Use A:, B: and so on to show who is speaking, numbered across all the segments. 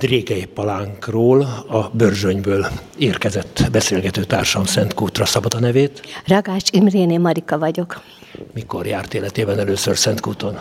A: Drégei palánkról, a Börzsönyből érkezett beszélgetőtársam Szentkútra. Szabad a nevét?
B: Ragács Imréné Marika vagyok.
A: Mikor járt életében először Szentkúton?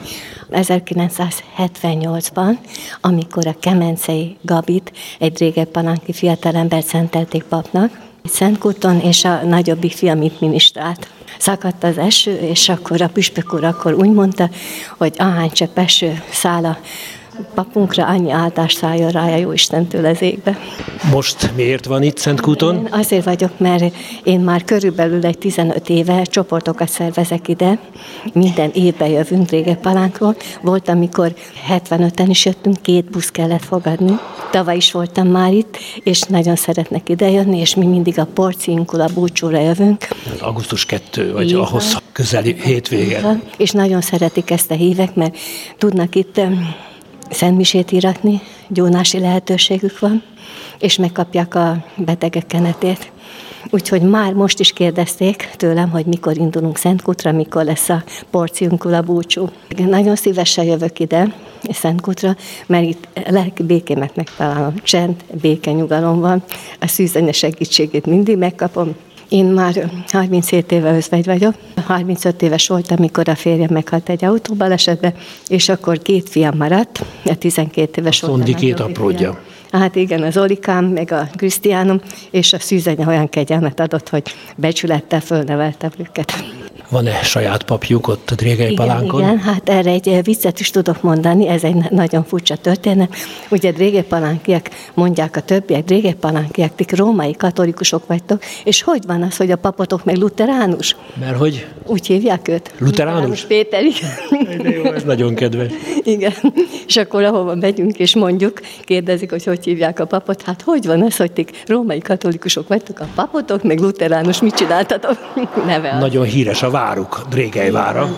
B: 1978-ban, amikor a Kemencei Gabit, egy Drégei palánki fiatalembert szentelték papnak. Szentkúton, és a nagyobbik fia mint minisztrált. Szakadt az eső, és akkor a püspök úr akkor úgy mondta, hogy ahány csepp eső száll a papunkra, annyi áldást szálljon rája Jóistentől az égbe.
A: Most miért van itt Szentkúton?
B: Én azért vagyok, mert én már körülbelül egy 15 éve csoportokat szervezek ide. Minden évben jövünk Drégei palánkról. Volt, amikor 75-en is jöttünk, 2 busz kellett fogadni. Tavaly is voltam már itt, és nagyon szeretnek idejönni, és mi mindig a porciunkul, a búcsúra jövünk.
A: Augusztus 2, vagy ahhoz közeli hétvége.
B: És nagyon szeretik ezt a hívek, mert tudnak itt szentmisét íratni, gyónási lehetőségük van, és megkapják a betegek kenetét. Úgyhogy már most is kérdezték tőlem, hogy mikor indulunk Szentkútra, mikor lesz a porciunkul a búcsú. Nagyon szívesen jövök ide, Szentkútra, mert itt lelki békémet megtalálom. Csend, béke, nyugalom van. A szűzanya segítségét mindig megkapom. Én már 37 éve özvegy vagyok. 35 éves voltam, amikor a férjem meghalt egy autóbalesetben, és akkor 2 fiam maradt, 12 éves voltam.
A: Szondi 2 apródja.
B: Hát igen, az Olikám, meg a Krisztiánom, és a szűzanya olyan kegyelmet adott, hogy becsülettel fölneveltem őket.
A: Van-e saját papjuk ott a Drégei palánkon?
B: Igen, hát erre egy viccet is tudok mondani, ez egy nagyon furcsa történet. Ugye Drégei palánkiak mondják a többiek, Drégei palánkiak, ti római katolikusok vagytok, és hogy van az, hogy a papotok meg luteránus?
A: Mert hogy?
B: Úgy hívják őt?
A: Luteránus?
B: Péter, igen.
A: De jó, ez nagyon kedves.
B: Igen, és akkor ahova megyünk és mondjuk, kérdezik, hogy hívják a papot, hát hogy van az, hogy ti római katolikusok vagytok, a papotok meg luteránus, mit csináltatok? Neve az.
A: Nagyon híres a váruk, Drégei vára.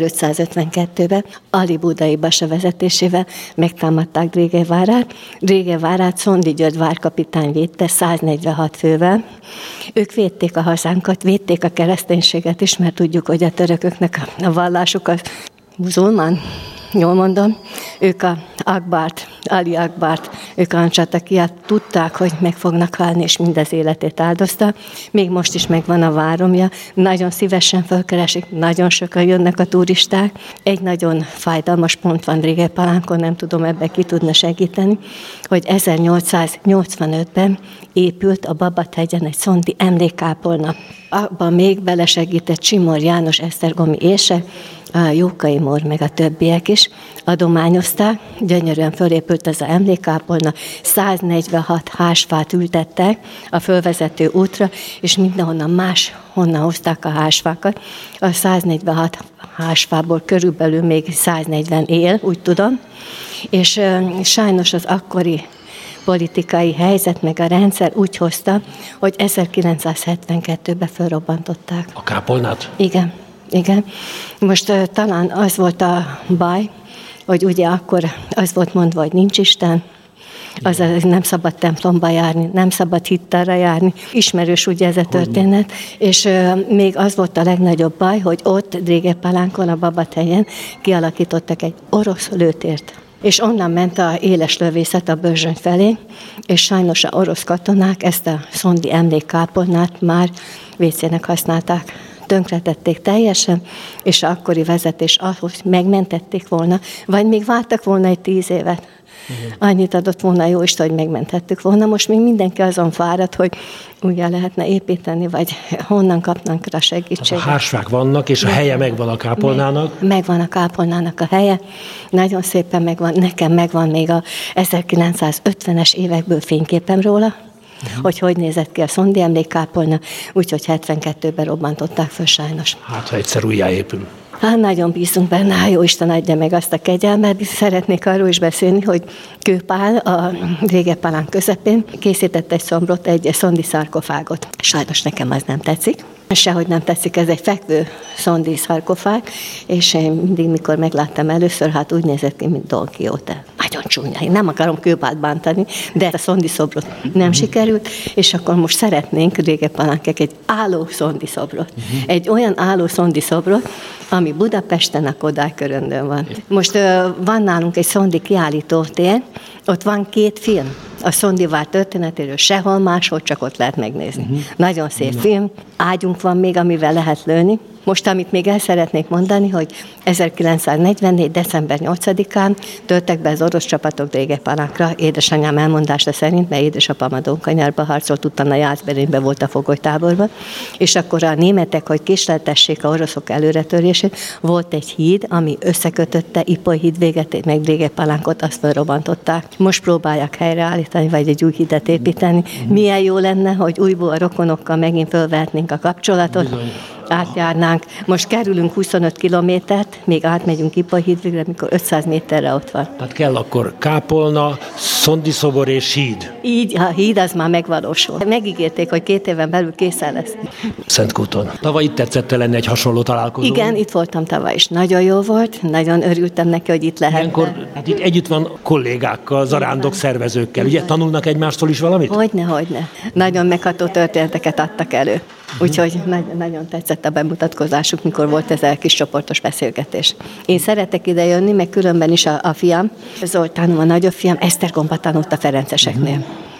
B: 1552-ben Ali Budai Basa vezetésével megtámadták Drégei várát. Drégei várát Szondi György várkapitány védte 146 fővel. Ők védték a hazánkat, védték a kereszténységet is, mert tudjuk, hogy a törököknek a vallásuk a muzulmán, jól mondom, ők a Akbárt, Ali Akbárt, ők Ancsatakiját tudták, hogy meg fognak halni, és mindez életét áldozta. Még most is megvan a váromja, nagyon szívesen felkeresik, nagyon sokan jönnek a turisták. Egy nagyon fájdalmas pont van Drégei palánkon, nem tudom, ebben ki tudna segíteni, hogy 1885-ben épült a Babathegyen egy szondi emlékkápolna. Abban még belesegített Csimor János esztergomi ése, a Jókai Mór, meg a többiek is adományozták. Gyönyörűen fölépült ez az emlékkápolna, 146 házsfát ültettek a fölvezető útra, és mindenhonnan honnan hozták a házsfákat. A 146 házsfából körülbelül még 140 él, úgy tudom, és sajnos az akkori politikai helyzet meg a rendszer úgy hozta, hogy 1972-ben felrobbantották.
A: A kápolnát?
B: Igen. Igen. Most talán az volt a baj, hogy ugye akkor az volt mondva, hogy nincs Isten, azaz nem szabad templomba járni, nem szabad hittára járni. Ismerős ugye ez a történet, és még az volt a legnagyobb baj, hogy ott Drégei palánkon, a Babathegyen kialakítottak egy orosz lőtért. És onnan ment a éles lövészet a Börzsöny felé, és sajnos a orosz katonák ezt a szondi emlékkápolnát már WC-nek használták. Tönkretették teljesen, és az akkori vezetés ahhoz megmentették volna, vagy még vártak volna egy 10 évet. Annyit adott volna Jóisten, hogy megmenthettük volna. Most még mindenki azon fáradt, hogy újra lehetne építeni, vagy honnan kapnánk rá segítséget.
A: A házsfák vannak, és a helye megvan a kápolnának?
B: Megvan a kápolnának a helye. Nagyon szépen megvan. Nekem megvan még a 1950-es évekből fényképem róla, hogy nézett ki a szondi emlékkápolna, úgyhogy 72-ben robbantották föl sajnos.
A: Hát, ha egyszer újjáépül.
B: Hát nagyon bízunk benne, jó Isten adja meg azt a kegyelmet. Szeretnék arról is beszélni, hogy Kőpál a Drégei palánk közepén készített egy szombrot, egy szondi szarkofágot. Sajnos nekem az nem tetszik. Sehogy nem tetszik, ez egy fekvő szondi szarkofág, és én mindig, mikor megláttam először, hát úgy nézett ki, mint Don Quixote. Nagyon csúnya. Én nem akarom kőbát bántani, de a szondi szobrot nem sikerült, és akkor most szeretnénk Rége-Palánkek egy álló szondi szobrot. Egy olyan álló szondi szobrot, ami Budapesten a Kodály köröndön van. Most van nálunk egy szondi kiállítótér, ott van 2 film. A Szondivár történetéről sehol máshol, csak ott lehet megnézni. Nagyon szép film. Ágyunk van még, amivel lehet lőni. Most, amit még el szeretnék mondani, hogy 1944. december 8-án törtek be az orosz csapatok Rége-Palánkra, édesanyám elmondása szerint, mert édesapám a Donkanyárba harcolt, utána Jászberénybe volt a fogolytáborban, és akkor a németek, hogy késleltessék a oroszok előretörését, volt egy híd, ami összekötötte Ipoly híd véget, meg Rége-Palánkot, azt felrobbantották. Most próbálják helyreállítani, vagy egy új hidat építeni. Milyen jó lenne, hogy újból a rokonokkal megint fölvehetnénk a kapcsolatot. Bizony. Átjárnánk. Most kerülünk 25 kilométert, még átmegyünk Ipoly hídvégre, amikor 500 méterre ott van.
A: Tehát kell akkor kápolna, szondi szobor és híd.
B: Így, a híd az már megvalósul. Megígérték, hogy 2 éven belül készen lesz.
A: Szentkúton. Tavaly itt tetszett lenni egy hasonló találkozó?
B: Igen, itt voltam tavaly is. Nagyon jó volt, nagyon örültem neki, hogy itt lehet.
A: Ilyenkor, hát itt együtt van kollégákkal, zarándok szervezőkkel. Ugye tanulnak egymástól is valamit?
B: Hogyne. Nagyon megható történeteket adtak elő. Úgyhogy nagyon tetszett a bemutatkozásuk, mikor volt ez a kis csoportos beszélgetés. Én szeretek ide jönni, meg különben is a fiam, Zoltánom, a nagyobb fiam, Esztergomba tanult a ferenceseknél.